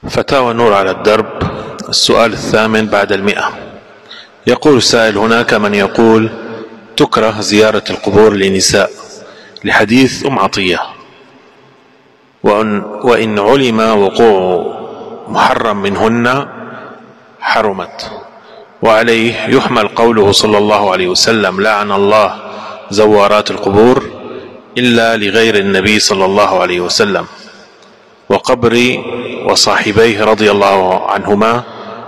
فتاوى نور على الدرب، السؤال 8 بعد 100. يقول السائل: هناك من يقول تكره زيارة القبور للنساء لحديث عطية، وإن علم وقوع محرم منهن حرمت، وعليه يحمل قوله صلى الله عليه وسلم: لعن الله زوارات القبور إلا لغير النبي صلى الله عليه وسلم، وقبر وصاحبيه رضي الله عنهما،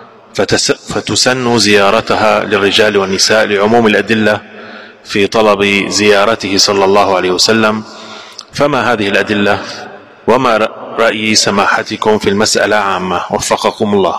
فتسن زيارتها للرجال والنساء لعموم الأدلة في طلب زيارته صلى الله عليه وسلم. فما هذه الأدلة؟ وما رأي سماحتكم في المسألة عامة؟ وفقكم الله.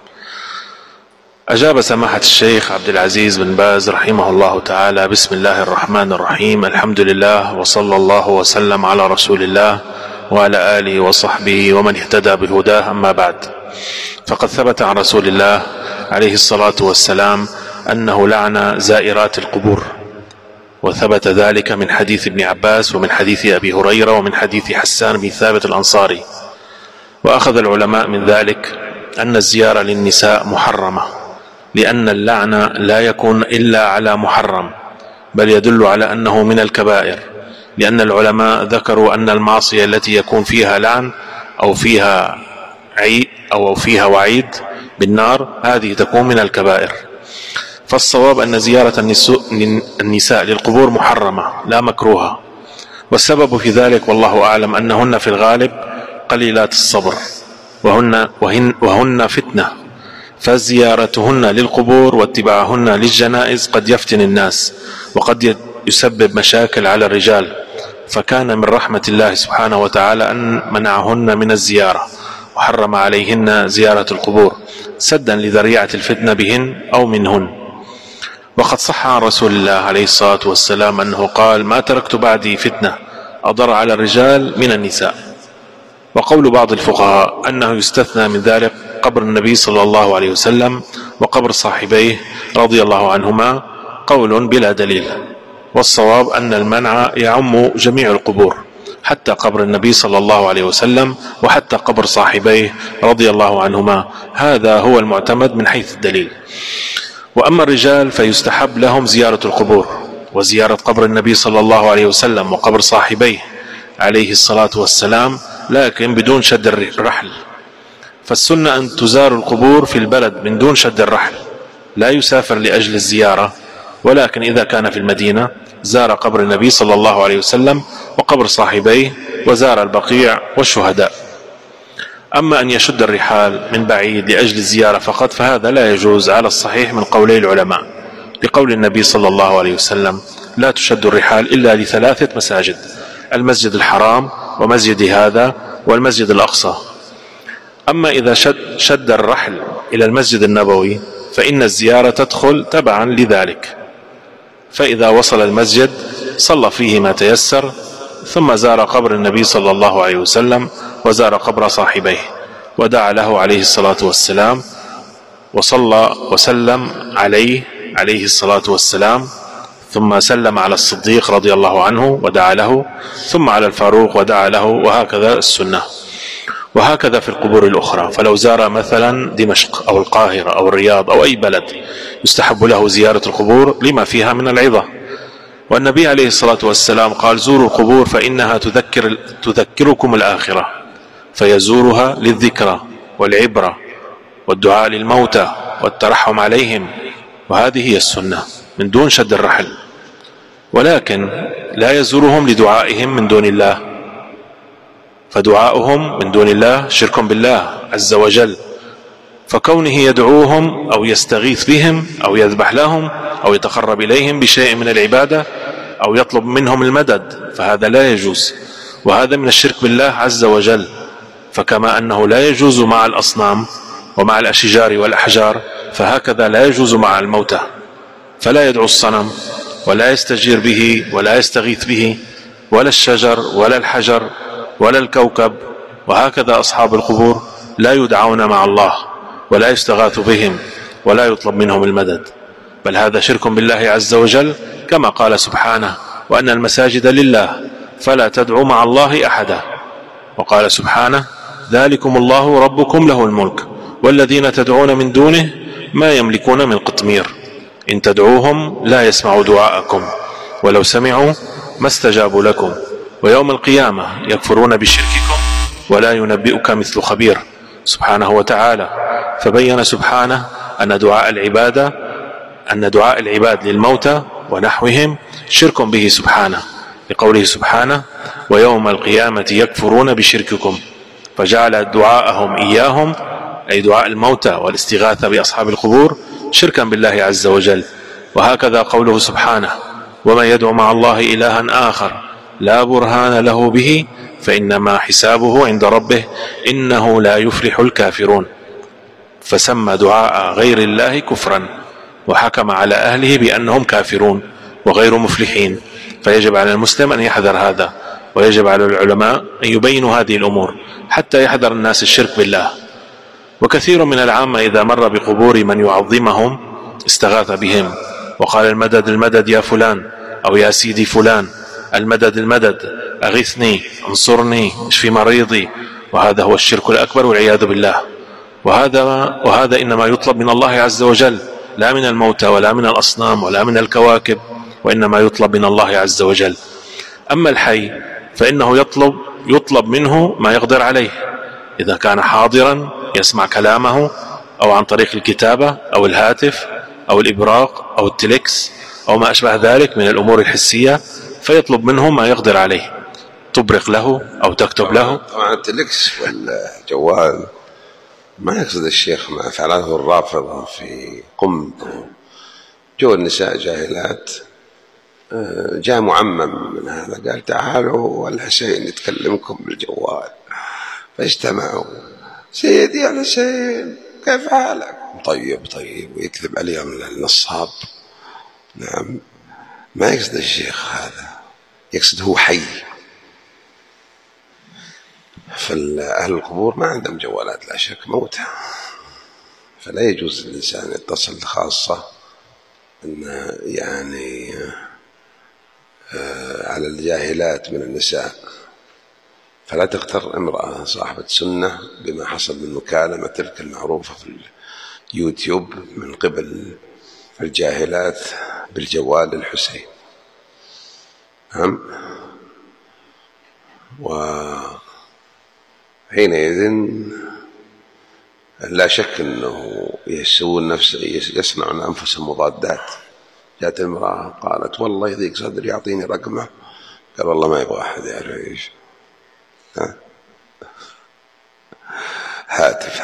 أجاب سماحة الشيخ عبد العزيز بن باز رحمه الله تعالى: بسم الله الرحمن الرحيم، الحمد لله، وصلى الله وسلم على رسول الله وعلى آله وصحبه ومن اهتدى بهداه، أما بعد. فقد ثبت عن رسول الله عليه الصلاة والسلام أنه لعن زائرات القبور، وثبت ذلك من حديث ابن عباس ومن حديث أبي هريرة ومن حديث حسان بن ثابت الأنصاري. وأخذ العلماء من ذلك أن الزيارة للنساء محرمة، لأن اللعن لا يكون إلا على محرم، بل يدل على أنه من الكبائر، لأن العلماء ذكروا أن المعصية التي يكون فيها لعن أو فيها وعيد بالنار هذه تكون من الكبائر. فالصواب أن زيارة النساء للقبور محرمة لا مكروهة، والسبب في ذلك والله أعلم أنهن في الغالب قليلات الصبر، وهن فتنة، فزيارتهن للقبور واتباعهن للجنائز قد يفتن الناس، وقد يسبب مشاكل على الرجال، فكان من رحمة الله سبحانه وتعالى أن منعهن من الزيارة وحرم عليهن زيارة القبور سدا لذريعة الفتنة بهن أو منهن. وقد صح عن رسول الله عليه الصلاة والسلام أنه قال: ما تركت بعدي فتنة أضر على الرجال من النساء. وقول بعض الفقهاء أنه يستثنى من ذلك قبر النبي صلى الله عليه وسلم وقبر صاحبيه رضي الله عنهما قول بلا دليل، والصواب أن المنع يعم جميع القبور حتى قبر النبي صلى الله عليه وسلم وحتى قبر صاحبيه رضي الله عنهما، هذا هو المعتمد من حيث الدليل. وأما الرجال فيستحب لهم زيارة القبور وزيارة قبر النبي صلى الله عليه وسلم وقبر صاحبيه عليه الصلاة والسلام، لكن بدون شد الرحل. فالسنة أن تزار القبور في البلد من دون شد الرحل، لا يسافر لأجل الزيارة، ولكن إذا كان في المدينة زار قبر النبي صلى الله عليه وسلم وقبر صاحبيه وزار البقيع والشهداء. أما أن يشد الرحال من بعيد لأجل الزيارة فقط فهذا لا يجوز على الصحيح من قولي العلماء، لقول النبي صلى الله عليه وسلم: لا تشد الرحال إلا ل3 مساجد: المسجد الحرام ومسجد هذا والمسجد الأقصى. أما إذا شد الرحل إلى المسجد النبوي فإن الزيارة تدخل تبعا لذلك، فإذا وصل المسجد صلى فيه ما تيسر، ثم زار قبر النبي صلى الله عليه وسلم وزار قبر صاحبيه ودعا له عليه الصلاة والسلام وصلى وسلم عليه الصلاة والسلام، ثم سلم على الصديق رضي الله عنه ودعا له، ثم على الفاروق ودعا له، وهكذا السنة. وهكذا في القبور الأخرى، فلو زار مثلا دمشق أو القاهرة أو الرياض أو أي بلد يستحب له زيارة القبور لما فيها من العظة. والنبي عليه الصلاة والسلام قال: زوروا القبور فإنها تذكركم الآخرة، فيزورها للذكرى والعبرة والدعاء للموتى والترحم عليهم، وهذه هي السنة من دون شد الرحل. ولكن لا يزورهم لدعائهم من دون الله، فدعاؤهم من دون الله شرك بالله عز وجل، فكونه يدعوهم أو يستغيث بهم أو يذبح لهم أو يتقرب إليهم بشيء من العبادة أو يطلب منهم المدد فهذا لا يجوز، وهذا من الشرك بالله عز وجل. فكما أنه لا يجوز مع الأصنام ومع الأشجار والأحجار، فهكذا لا يجوز مع الموتى، فلا يدعو الصنم ولا يستجير به ولا يستغيث به ولا الشجر ولا الحجر ولا الكوكب. وهكذا أصحاب القبور لا يدعون مع الله ولا يستغاث بهم ولا يطلب منهم المدد، بل هذا شرك بالله عز وجل، كما قال سبحانه: وأن المساجد لله فلا تدعوا مع الله أحدا. وقال سبحانه: ذلكم الله ربكم له الملك والذين تدعون من دونه ما يملكون من قطمير إن تدعوهم لا يسمعوا دعاءكم ولو سمعوا ما استجابوا لكم ويوم القيامة يكفرون بشرككم ولا ينبئك مثل خبير سبحانه وتعالى. فبين سبحانه أن دعاء العباد للموتى ونحوهم شرك به سبحانه، لقوله سبحانه ويوم القيامة يكفرون بشرككم، فجعل دعاءهم إياهم أي دعاء الموتى والاستغاثة بأصحاب القبور شركا بالله عز وجل. وهكذا قوله سبحانه ومن يدعو مع الله إلها آخر لا برهان له به فإنما حسابه عند ربه إنه لا يفلح الكافرون، فسمى دعاء غير الله كفرا وحكم على أهله بأنهم كافرون وغير مفلحين. فيجب على المسلم أن يحذر هذا، ويجب على العلماء أن يبينوا هذه الأمور حتى يحذر الناس الشرك بالله. وكثير من العامة إذا مر بقبور من يعظمهم استغاث بهم وقال المدد المدد يا فلان أو يا سيدي فلان، المدد المدد، أغثني، انصرني، اشفي مريضي، وهذا هو الشرك الأكبر والعياذ بالله. وهذا إنما يطلب من الله عز وجل، لا من الموتى ولا من الأصنام ولا من الكواكب، وإنما يطلب من الله عز وجل. أما الحي فإنه يطلب منه ما يقدر عليه، إذا كان حاضرا يسمع كلامه أو عن طريق الكتابة أو الهاتف أو الإبراق أو التلكس أو ما أشبه ذلك من الأمور الحسية، فيطلب منه ما يقدر عليه، تبرق له أو تكتب له. طبعا التلكس والجوال ما يقصد الشيخ ما فعله الرافضة في قم، جو النساء جاهلات جاء معمم من هذا قال تعالوا الحسين يتكلمكم بالجوال، فاجتمعوا سيدي يا حسين كيف حالك؟ طيب ويكذب عليهم النصاب. نعم، ما يقصد الشيخ هذا، يقصد هو حي. فأهل القبور ما عندهم جوالات لا شك، موتى، فلا يجوز للإنسان يتصل خاصة أن يعني على الجاهلات من النساء. فلا تغتر امرأة صاحبة سنة بما حصل من مكالمة تلك المعروفة في اليوتيوب من قبل الجاهلات بالجوال الحسين. وحينئذ لا شك أنه يصنعون أنفسهم مضادات. جاءت المرأة قالت والله يضيق صدري يعطيني رقمه، قال والله ما يبغى أحد يعرف إيش هاتف.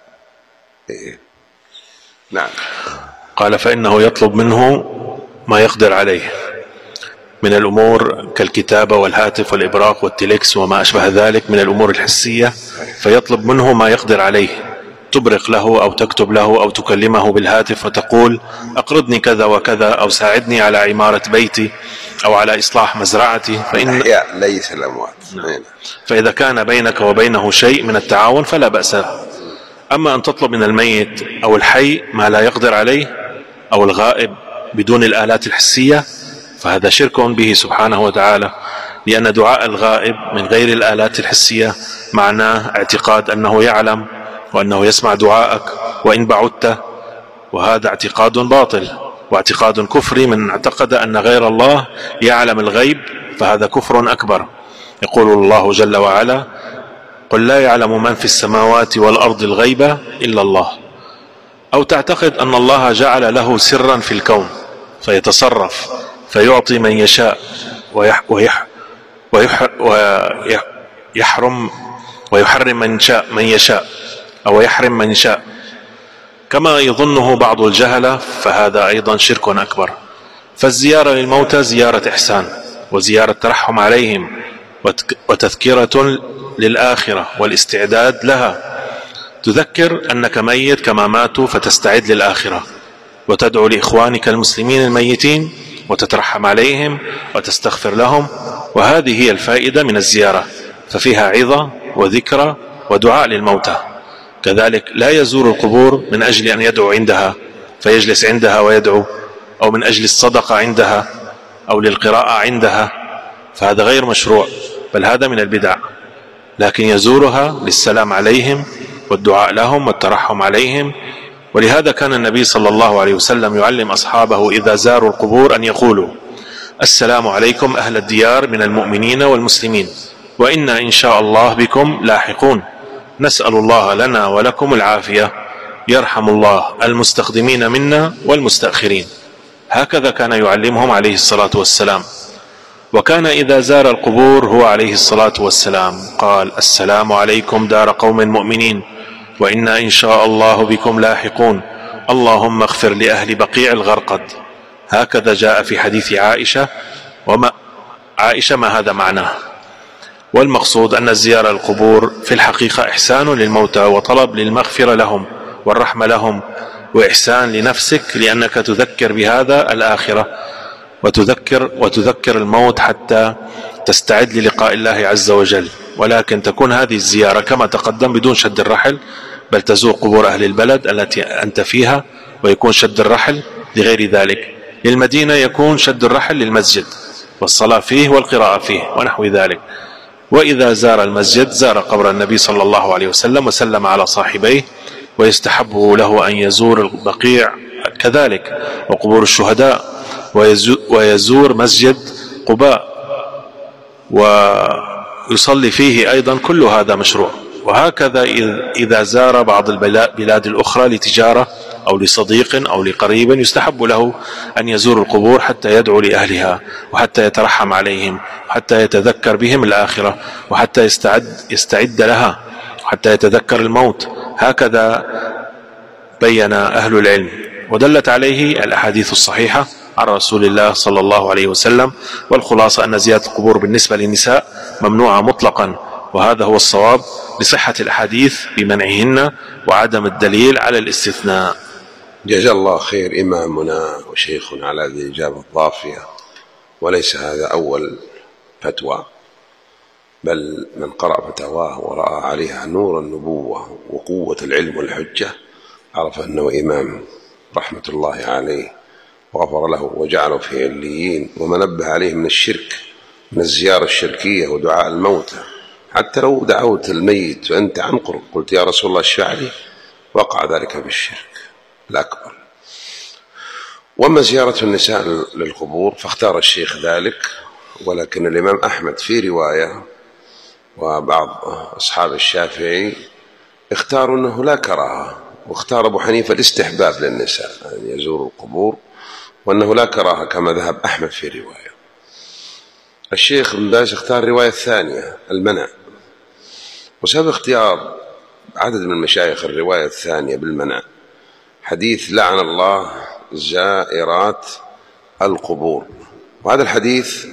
نعم. قال فإنه يطلب منه ما يقدر عليه من الأمور كالكتابة والهاتف والإبراق والتلكس وما أشبه ذلك من الأمور الحسية، فيطلب منه ما يقدر عليه، تبرق له أو تكتب له أو تكلمه بالهاتف وتقول أقرضني كذا وكذا أو ساعدني على عمارة بيتي أو على إصلاح مزرعتي، الأحياء ليس الأموات. فإذا كان بينك وبينه شيء من التعاون فلا بأس. أما أن تطلب من الميت أو الحي ما لا يقدر عليه أو الغائب بدون الآلات الحسية فهذا شرك به سبحانه وتعالى، لأن دعاء الغائب من غير الآلات الحسية معناه اعتقاد أنه يعلم وأنه يسمع دعائك وإن بعدت، وهذا اعتقاد باطل واعتقاد كفري. من اعتقد أن غير الله يعلم الغيب فهذا كفر أكبر. يقول الله جل وعلا قل لا يعلم من في السماوات والأرض الغيب إلا الله. أو تعتقد أن الله جعل له سرا في الكون فيتصرف فيعطي من يشاء ويحرم من يشاء أو يحرم من يشاء كما يظنه بعض الجهلة، فهذا أيضا شرك أكبر. فالزيارة للموتى زيارة إحسان وزيارة ترحم عليهم وتذكرة للآخرة والاستعداد لها، تذكر أنك ميت كما ماتوا فتستعد للآخرة، وتدعو لإخوانك المسلمين الميتين وتترحم عليهم وتستغفر لهم، وهذه هي الفائدة من الزيارة، ففيها عظة وذكرى ودعاء للموتى. كذلك لا يزور القبور من أجل أن يدعو عندها فيجلس عندها ويدعو، أو من أجل الصدقة عندها أو للقراءة عندها، فهذا غير مشروع، بل هذا من البدع. لكن يزورها للسلام عليهم والدعاء لهم والترحم عليهم. ولهذا كان النبي صلى الله عليه وسلم يعلم أصحابه إذا زاروا القبور أن يقولوا: السلام عليكم أهل الديار من المؤمنين والمسلمين، وإنا إن شاء الله بكم لاحقون، نسأل الله لنا ولكم العافية، يرحم الله المستقدمين منا والمستأخرين. هكذا كان يعلمهم عليه الصلاة والسلام. وكان إذا زار القبور هو عليه الصلاة والسلام قال: السلام عليكم دار قوم مؤمنين، وإنا إن شاء الله بكم لاحقون، اللهم اغفر لأهل بقيع الغرقد. هكذا جاء في حديث عائشة. ما هذا معناه؟ والمقصود أن الزيارة القبور في الحقيقة إحسان للموتى وطلب للمغفرة لهم والرحمة لهم، وإحسان لنفسك لأنك تذكر بهذا الآخرة وتذكر الموت حتى تستعد للقاء الله عز وجل. ولكن تكون هذه الزيارة كما تقدم بدون شد الرحل، بل تزور قبور أهل البلد التي أنت فيها، ويكون شد الرحل لغير ذلك. للمدينة يكون شد الرحل للمسجد والصلاة فيه والقراءة فيه ونحو ذلك. وإذا زار المسجد زار قبر النبي صلى الله عليه وسلم وسلم على صاحبيه. ويستحب له أن يزور البقيع كذلك وقبور الشهداء، ويزور مسجد قباء ويصلي فيه أيضا. كل هذا مشروع. وهكذا إذا زار بعض البلاد الأخرى لتجارة أو لصديق أو لقريب يستحب له أن يزور القبور حتى يدعو لأهلها، وحتى يترحم عليهم، وحتى يتذكر بهم الآخرة، وحتى يستعد لها، وحتى يتذكر الموت. هكذا بين أهل العلم، ودلت عليه الأحاديث الصحيحة عن رسول الله صلى الله عليه وسلم. والخلاصة أن زيارة القبور بالنسبة للنساء ممنوعة مطلقا، وهذا هو الصواب لصحة الأحاديث بمنعهن وعدم الدليل على الاستثناء. جزا الله خير إمامنا وشيخنا على هذه الإجابة الضافية. وليس هذا أول فتوى، بل من قرأ فتواه ورأى عليها نور النبوة وقوة العلم والحجة عرف أنه إمام رحمة الله عليه، وغفر له وجعله في عليين. وما نبه عليه من الشرك، من الزيارة الشركية ودعاء الموتى، حتى لو دعوت الميت وأنت عن قرب قلت يا رسول الله اشفع لي، وقع ذلك بالشرك الأكبر. وأما زيارة النساء للقبور فاختار الشيخ ذلك، ولكن الإمام أحمد في رواية وبعض أصحاب الشافعي اختاروا أنه لا كراهة، واختار أبو حنيفة الاستحباب للنساء أن يزوروا القبور، وأنه لا كراهة كما ذهب أحمد في رواية. الشيخ ابن باز اختار الرواية الثانية المنع. وسبب اختيار عدد من المشايخ الرواية الثانية بالمنع حديث لعن الله زائرات القبور. وهذا الحديث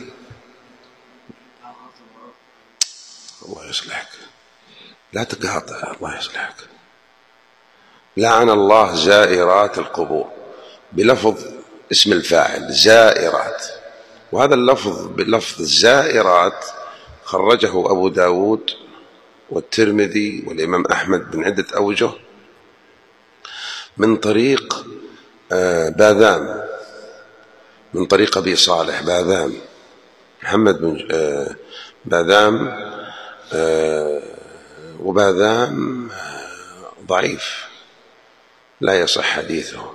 الله يصلحك، لا تقاطع، الله يصلحك. لعن الله زائرات القبور بلفظ اسم الفاعل زائرات، وهذا اللفظ بلفظ الزائرات خرجه أبو داود والترمذي والإمام أحمد من عدة أوجه من طريق باذام، من طريق أبي صالح باذام، محمد بن باذام، وباذام ضعيف لا يصح حديثه.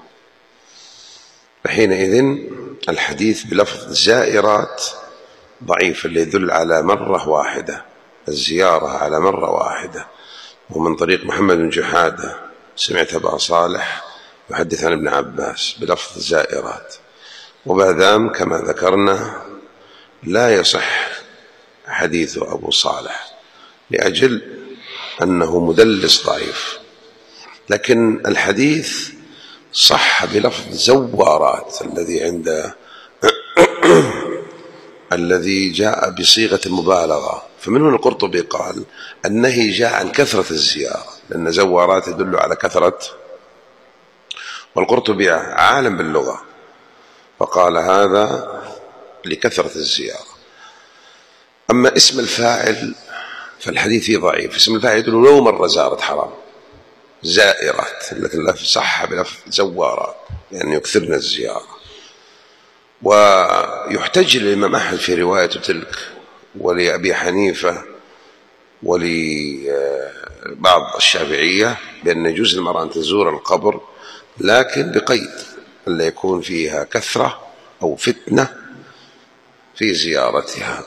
فحينئذ الحديث بلفظ زائرات ضعيف، اللي يدل على مرة واحدة، الزيارة على مرة واحدة. ومن طريق محمد بن جحادة سمعت أبا صالح يحدث عن ابن عباس بلفظ زائرات. وباذام كما ذكرنا لا يصح حديث أبو صالح لأجل أنه مدلس ضعيف، لكن الحديث صح بلفظ زوارات الذي عند الذي جاء بصيغة المبالغة. فمن هنا القرطبي قال النهي جاء عن كثرة الزيارة، لأن زوارات يدل على كثرة، والقرطبي عالم باللغة فقال هذا لكثرة الزيارة. أما اسم الفاعل فالحديث فيه ضعيف. اسم الفاعل يدل لو مرة زارت حرام زائرات، لكن لا صح بلفظ زوارات يعني يكثرن الزيارة. ويحتج الإمام أحمد في رواية تلك ولأبي حنيفة ولبعض الشافعية بأن يجوز للمرأة أن تزور القبر، لكن بقيد ألا يكون فيها كثرة أو فتنة في زيارتها،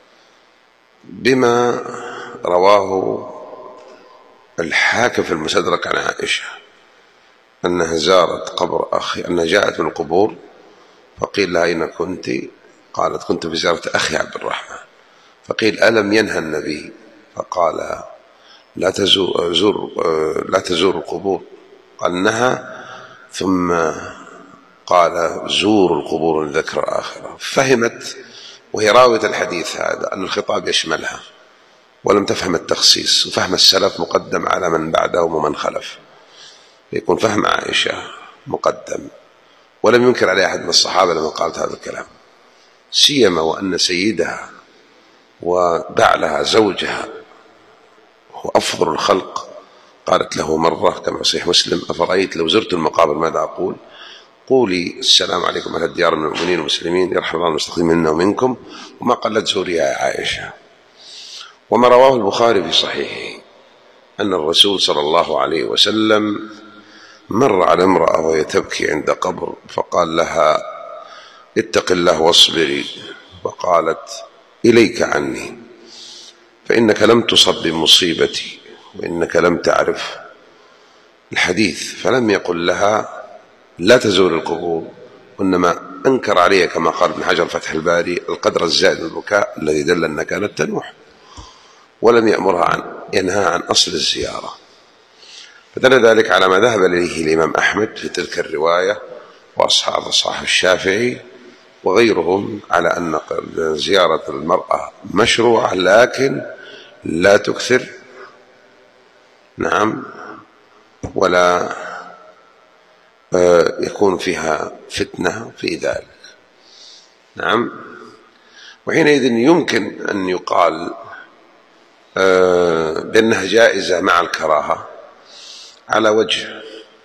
بما رواه الحاكم في المستدرك عن عائشة أنها زارت قبر أخي، أنها جاءت من القبور فقيل لها أين كنت؟ قالت كنت في زيارة أخي عبد الرحمن، فقيل ألم ينهى النبي؟ فقال لا تزور القبور، قال نهى، ثم قال زوروا القبور لذكر الآخرة. فهمت وهي راوية الحديث هذا أن الخطاب يشملها، ولم تفهم التخصيص، وفهم السلف مقدم على من بعدهم ومن خلف، يكون فهم عائشة مقدم. ولم ينكر عليه أحد من الصحابة لما قالت هذا الكلام، سيما وأن سيدها وبعلها زوجها هو أفضل الخلق. قالت له مرة كما في صحيح مسلم: أفرأيت لو زرت المقابر ماذا أقول؟ قولي السلام عليكم أهل الديار من المؤمنين والمسلمين، يرحم الله المستقيمين منا ومنكم، وما قلت زوريها يا عائشة. وما رواه البخاري في صحيحه أن الرسول صلى الله عليه وسلم مر على امرأة وهي تبكي عند قبر، فقال لها: اتق الله واصبري، فقالت: إليك عني، فإنك لم تصب بمصيبتي وإنك لم تعرف الحديث. فلم يقل لها لا تزور القبور، وإنما أنكر عليها كما قال ابن حجر فتح الباري القدر الزائد من البكاء الذي دل أنها كانت تنوح، ولم ينهى عن أصل الزيارة. فدل ذلك على ما ذهب إليه الإمام أحمد في تلك الرواية وأصحاب الشافعي وغيرهم، على أن زيارة المرأة مشروعة لكن لا تكثر، نعم، ولا يكون فيها فتنة في ذلك، نعم. وحينئذ يمكن أن يقال بأنها جائزة مع الكراهة على وجه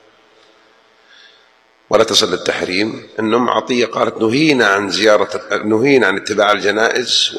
ولا تصل للتحريم. أن أم عطية قالت: نهينا عن اتباع الجنائز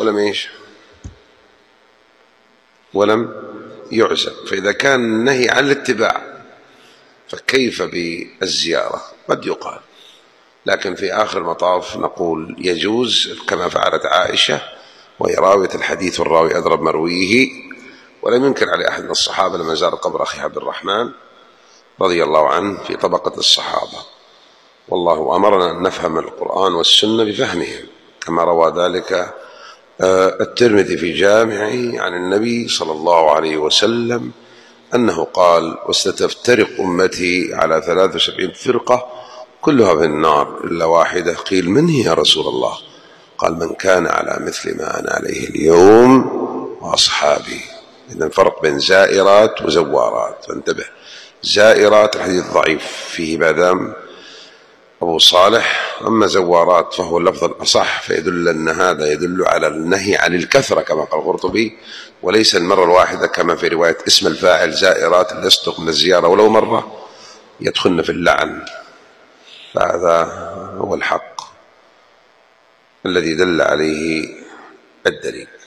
ولم يعزم. فإذا كان النهي عن الاتباع فكيف بالزيارة؟ قد يقال، لكن في آخر المطاف نقول يجوز كما فعلت عائشة وهي راوية الحديث والراوي أدرى بمرويه. ولم ينكر عليه أحد من الصحابة لما زار قبر أخي عبد الرحمن رضي الله عنه في طبقة الصحابة. والله أمرنا أن نفهم القرآن والسنة بفهمهم، كما روى ذلك الترمذي في جامعه عن النبي صلى الله عليه وسلم أنه قال: وستفترق أمتي على 73 فرقة كلها في النار إلا واحدة. قيل: من هي يا رسول الله؟ قال: من كان على مثل ما أنا عليه اليوم وأصحابي. إذن فرق بين زائرات وزوارات، فانتبه. زائرات الحديث ضعيف فيه بادام أبو صالح، أما زوارات فهو اللفظ الأصح، فيدل أن هذا يدل على النهي عن الكثرة كما قال القرطبي، وليس المرة الواحدة كما في رواية اسم الفاعل زائرات اللي يصدق من الزيارة ولو مرة يدخلن في اللعن. فهذا هو الحق الذي دل عليه الدليل.